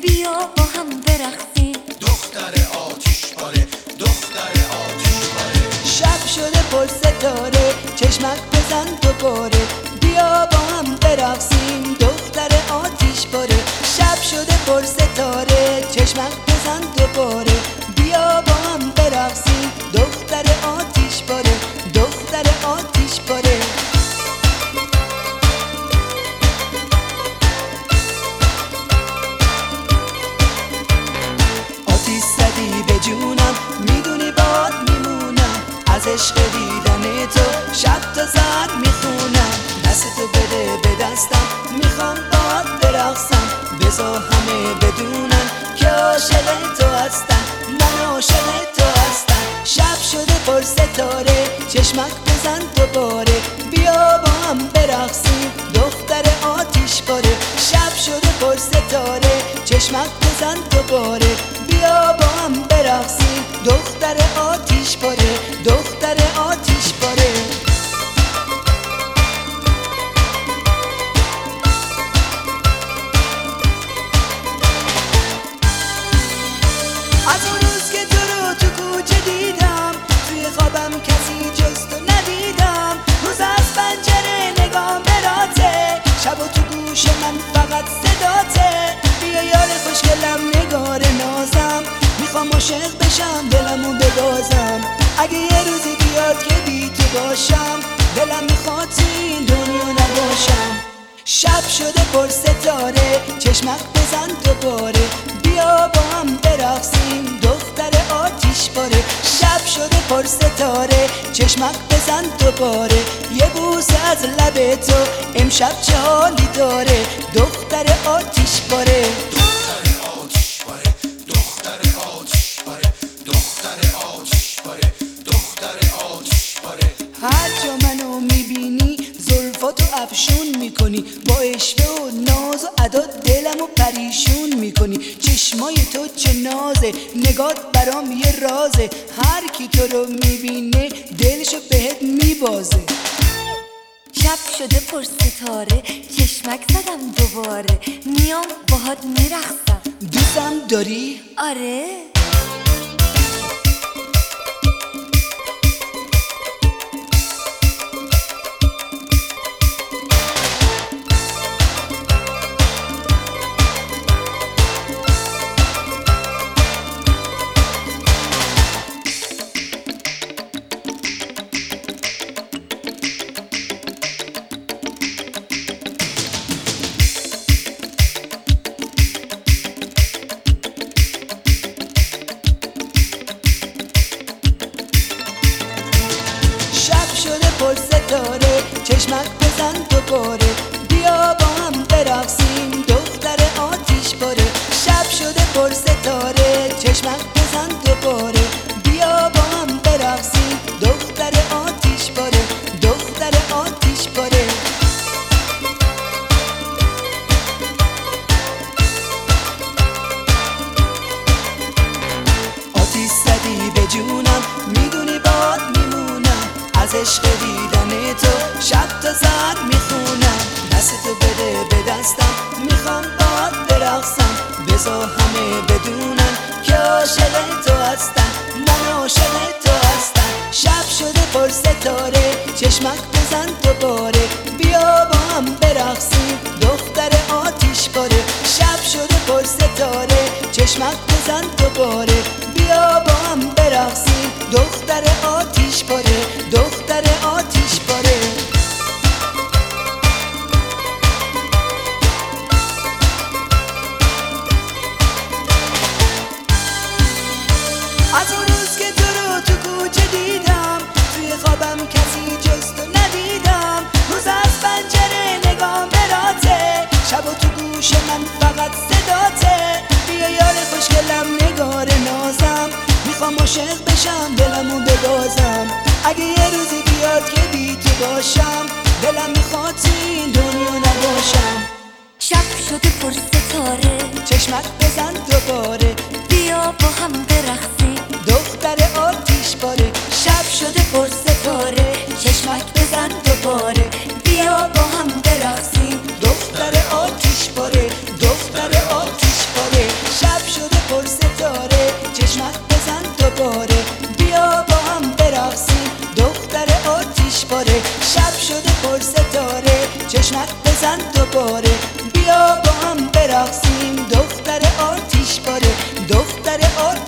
بیا با هم برقصیم. دختر آتیش پاره، دختر آتیش پاره. شب شده پر ستاره، چشمک بزن دوباره. بیا با هم برقصیم دختر آتیش پاره. شب شده پر ستاره، چشمک بزن دوباره. بیا با هم برقصیم دختر آتیش پاره، دختر آتیش پاره. آتیش زدی به جونم، میدونی باد میمونم. از عشق دیدن تو شب تا زد میخونم. دستتو بده به دستم، میخوام باد برقصم. بذار همه بدونن که عاشق تو هستم، من عاشق تو هستم. شب شده پر ستاره، چشمک بزن دوباره. بیا با هم برقصیم دختر آتیش پاره. شب شده پر ستاره، چشمک بزن دوباره. بیا با هم برقصیم دختر آتیش پاره، دختر آتیش پاره. از اون روز که تو رو تو کوچه دیدم، توی خوابم کسی جز تو ندیدم. روز از پنجره نگام براته، شب و تو گوش من فقط صداته. بیا یار خوشگلم نگار نازم، میخوام عاشق بشم دلمو ببازم. اگه یه روزی بیاد که بی تو باشم، دلم میخواد تو این دنیا نباشم. شب شده پر ستاره، چشمک بزن دوباره. بیا با هم برقصیم دختر آتیش پاره. شب شده پر ستاره، چشمک بزن دوباره. یه بوسه از لب تو امشب چه حالی داره، دختر آتیش پاره. هر جا منو میبینی زلفاتو افشون میکنی، با اشوه و ناز و ادا دلمو پریشون میکنی. چشمای تو چه نازه، نگات برام یه رازه. هر کی تو رو میبینه دلشو بهت میبازه. شب شده پر ستاره، چشمک زدم دوباره. میام باهات میرقصم. دوستم داری؟ آره. پر ستاره، چشمک بزن دوباره. بیا با هم برقصیم دختر آتیش پاره. شب شده پر ستاره، چشمک بزن دوباره. بیا با هم برقصیم دختر آتیش پاره، دختر آتیش پاره. آتیش زدی به جونم، میدونی باد میمونم. از عشق دیدن تو شب تا زد میخونم. دستتو بده به دستم، میخوام باد برقصم. بذار همه بدونن که عاشق تو هستم، من عاشق تو هستم. شب شده پر ستاره، چشمک بزن دوباره. بیا با هم برقصیم دختر آتیش پاره. شب شده پر ستاره، چشمک بزن دوباره. بیا با هم برقصیم دختر آتیش پاره، دختر آتیش پاره. از اون روز که تو رو تو کوچه دیدم، توی خوابم کسی جز تو ندیدم. روز از پنجره نگام براته، شب و تو گوش من فقط صداته. بیا یار خوشگلم نگار نازم، میخوام عاشق بشم دلمو ببازم. اگه یه روزی بیاد که بی تو باشم، دلم میخواد تو این دنیا نباشم. شب شده پر ستاره، چشمک بزن دوباره. بیا با هم برقصیم دختر آتیش پاره. شب شده پر ستاره، چشمک بزن دوباره. بیا با هم برقصیم دختر آتیش پاره، دختر آتیش پاره. باره، بیا با هم برقصیم دختر آتیش باره، دختر آتیش